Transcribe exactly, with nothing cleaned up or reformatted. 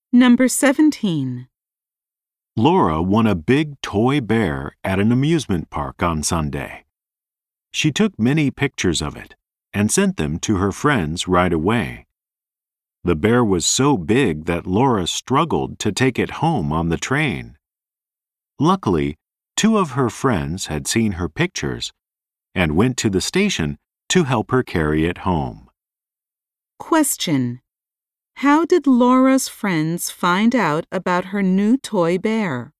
Number seventeen. Laura won a big toy bear at an amusement park on Sunday. She took many pictures of it and sent them to her friends right away. The bear was so big that Laura struggled to take it home on the train. Luckily, two of her friends had seen her pictures and went to the station to help her carry it home. Question. How did Laura's friends find out about her new toy bear?